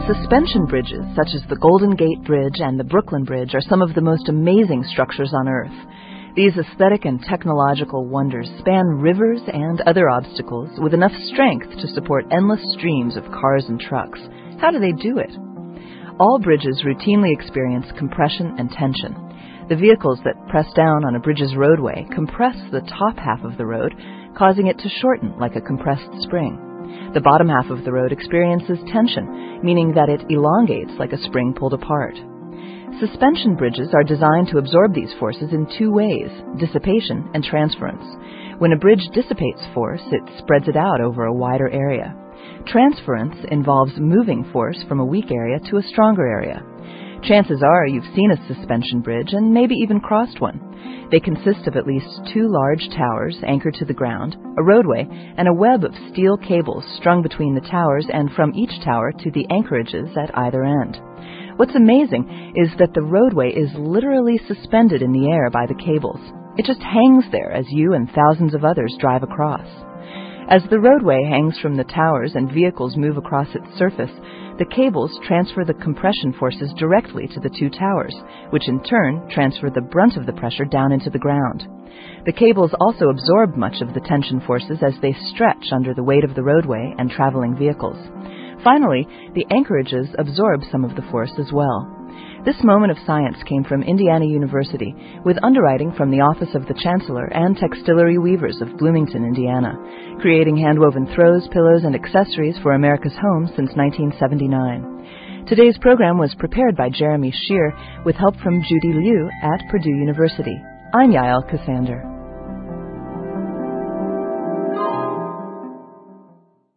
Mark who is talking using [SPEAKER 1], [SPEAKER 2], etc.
[SPEAKER 1] Suspension bridges, such as the Golden Gate Bridge and the Brooklyn Bridge, are some of the most amazing structures on Earth. These aesthetic and technological wonders span rivers and other obstacles with enough strength to support endless streams of cars and trucks. How do they do it? All bridges routinely experience compression and tension. The vehicles that press down on a bridge's roadway compress the top half of the road, causing it to shorten like a compressed spring. The bottom half of the road experiences tension, meaning that it elongates like a spring pulled apart. Suspension bridges are designed to absorb these forces in two ways, dissipation and transference. When a bridge dissipates force, it spreads it out over a wider area. Transference involves moving force from a weak area to a stronger area. Chances are you've seen a suspension bridge and maybe even crossed one. They consist of at least two large towers anchored to the ground, a roadway, and a web of steel cables strung between the towers and from each tower to the anchorages at either end. What's amazing is that the roadway is literally suspended in the air by the cables. It just hangs there as you and thousands of others drive across. As the roadway hangs from the towers and vehicles move across its surface, the cables transfer the compression forces directly to the two towers, which in turn transfer the brunt of the pressure down into the ground. The cables also absorb much of the tension forces as they stretch under the weight of the roadway and traveling vehicles. Finally, the anchorages absorb some of the force as well. This moment of science came from Indiana University, with underwriting from the Office of the Chancellor and Textillery Weavers of Bloomington, Indiana, creating hand-woven throws, pillows, and accessories for America's homes since 1979. Today's program was prepared by Jeremy Shear with help from Judy Liu at Purdue University. I'm Yael Cassander.